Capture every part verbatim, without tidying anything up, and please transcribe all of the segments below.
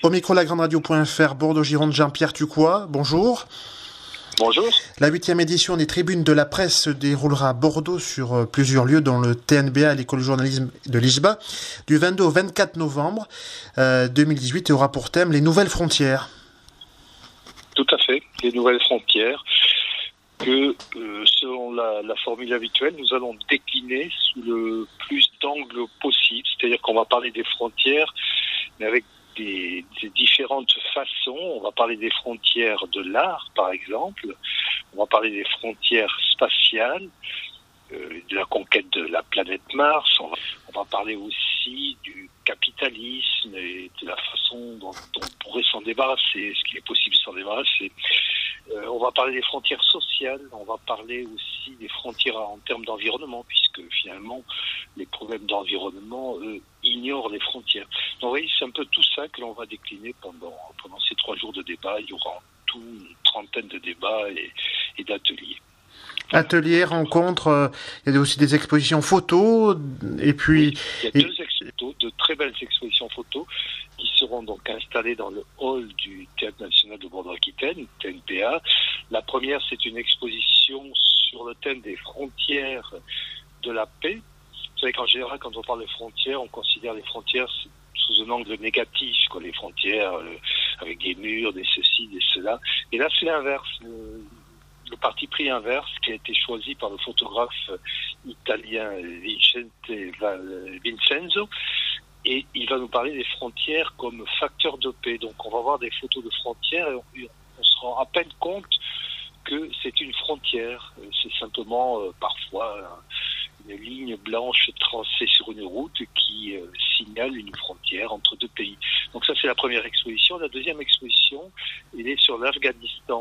Au micro la grande radio point f r, Bordeaux-Gironde, Jean-Pierre Tucois, bonjour. Bonjour. La huitième édition des tribunes de la presse se déroulera à Bordeaux sur plusieurs lieux, dont le T N B A, l'école de journalisme de l'I J B A, du vingt-deux au vingt-quatre novembre euh, deux mille dix-huit, et aura pour thème les nouvelles frontières. Tout à fait, les nouvelles frontières que, euh, selon la, la formule habituelle, nous allons décliner sous le plus d'angles possible. C'est-à-dire qu'on va parler des frontières, mais avec Des, des différentes façons. On va parler des frontières de l'art, par exemple. On va parler des frontières spatiales, euh, de la conquête de la planète Mars. On va, on va parler aussi du capitalisme et de la façon dont, dont on pourrait s'en débarrasser, ce qui est possible de s'en débarrasser. Euh, on va parler des frontières sociales. On va parler aussi des frontières en termes d'environnement, puisque finalement, les problèmes d'environnement, eux, ignorent les frontières. Donc, vous voyez, c'est un peu tout ça que l'on va décliner pendant, pendant ces trois jours de débat. Il y aura en tout une trentaine de débats et, et d'ateliers. Ateliers, rencontres, euh, il y a aussi des expositions photos, et puis... Oui, il y a et... deux expositions, de très belles expositions photos qui seront donc installées dans le hall du Théâtre National de Bordeaux-Aquitaine, T N P A. La première, c'est une exposition sur le thème des frontières de la paix. Vous savez qu'en général, quand on parle de frontières, on considère les frontières sous un angle négatif, quoi, les frontières euh, avec des murs, des ceci, des cela. Et là, c'est l'inverse. Le, le parti pris inverse qui a été choisi par le photographe italien Vicente Vincenzo. Et il va nous parler des frontières comme facteur de paix. Donc, on va voir des photos de frontières et on, on se rend à peine compte que c'est une frontière. C'est simplement, euh, parfois... une ligne blanche tracée sur une route qui euh, signale une frontière entre deux pays. Donc ça, c'est la première exposition. La deuxième exposition, elle est sur l'Afghanistan.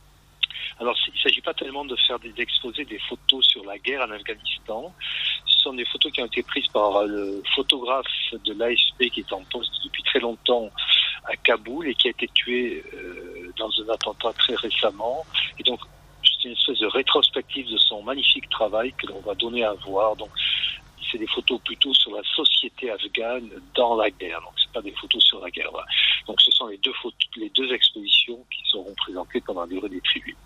Alors, il ne s'agit pas tellement de faire des exposés des photos sur la guerre en Afghanistan. Ce sont des photos qui ont été prises par le photographe de l'A F P qui est en poste depuis très longtemps à Kaboul et qui a été tué euh, dans un attentat très récemment. Et donc, c'est une espèce de rétrospective de son magnifique travail que l'on va donner à voir. Donc, c'est des photos plutôt sur la société afghane dans la guerre. Donc, c'est pas des photos sur la guerre. Voilà. Donc, ce sont les deux photos, les deux expositions qui seront présentées pendant la durée des tribunes.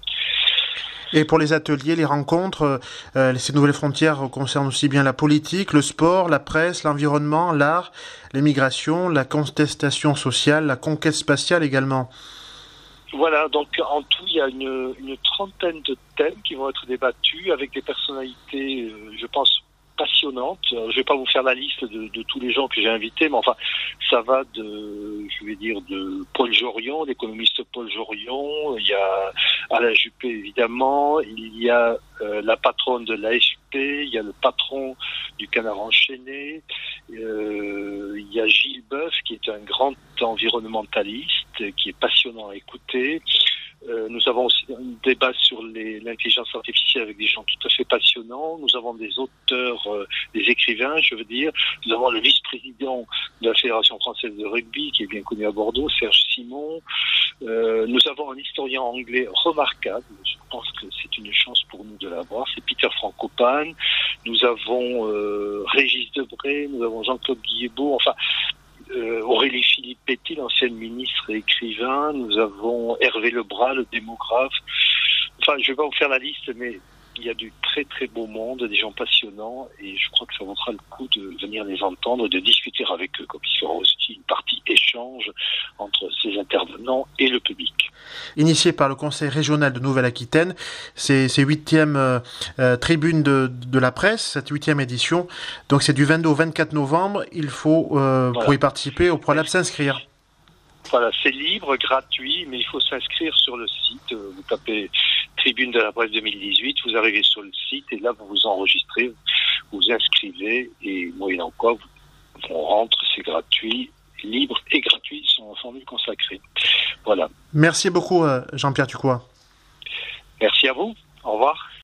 Et pour les ateliers, les rencontres, euh, ces nouvelles frontières concernent aussi bien la politique, le sport, la presse, l'environnement, l'art, l'immigration, la contestation sociale, la conquête spatiale également. Voilà, donc en tout, il y a une, une trentaine de thèmes qui vont être débattus avec des personnalités, euh, je pense, passionnantes. Je ne vais pas vous faire la liste de, de tous les gens que j'ai invités, mais enfin, ça va de, je vais dire, de Paul Jorion, l'économiste Paul Jorion, il y a Alain Juppé, évidemment, il y a euh, la patronne de l'A F P, il y a le patron du Canard enchaîné, euh, il y a Gilles Boeuf, qui est un grand environnementaliste, qui est passionnant à écouter. Euh, nous avons aussi un débat sur les, l'intelligence artificielle avec des gens tout à fait passionnants. Nous avons des auteurs, euh, des écrivains, je veux dire. Nous avons le vice-président de la Fédération française de rugby, qui est bien connu à Bordeaux, Serge Simon. Euh, nous avons un historien anglais remarquable. Je pense que c'est une chance pour nous de l'avoir. C'est Peter Frankopan. Nous avons euh, Régis Debray. Nous avons Jean-Claude Guillébeau. Enfin... Euh, Aurélie Filippetti, l'ancienne ministre et écrivain. Nous avons Hervé Lebras, le démographe. Enfin, je vais pas vous faire la liste, mais il y a du très très beau monde, des gens passionnants, et je crois que ça vaudra le coup de venir les entendre, de discuter avec eux, comme il y aura aussi une partie échange entre ces intervenants et le public. Initié par le Conseil régional de Nouvelle-Aquitaine, c'est ces huitième euh, euh, tribune de, de la presse, cette huitième édition, donc c'est du vingt-deux au vingt-quatre novembre, il faut, euh, voilà. Pour y participer, au préalable s'inscrire. Voilà, c'est libre, gratuit, mais il faut s'inscrire sur le site. Vous tapez Tribune de la presse deux mille dix-huit, vous arrivez sur le site et là vous vous enregistrez, vous vous inscrivez et moyennant quoi, on rentre, c'est gratuit, libre et gratuit, sont en formule consacrée. Voilà. Merci beaucoup Jean-Pierre Tucois. Merci à vous, au revoir.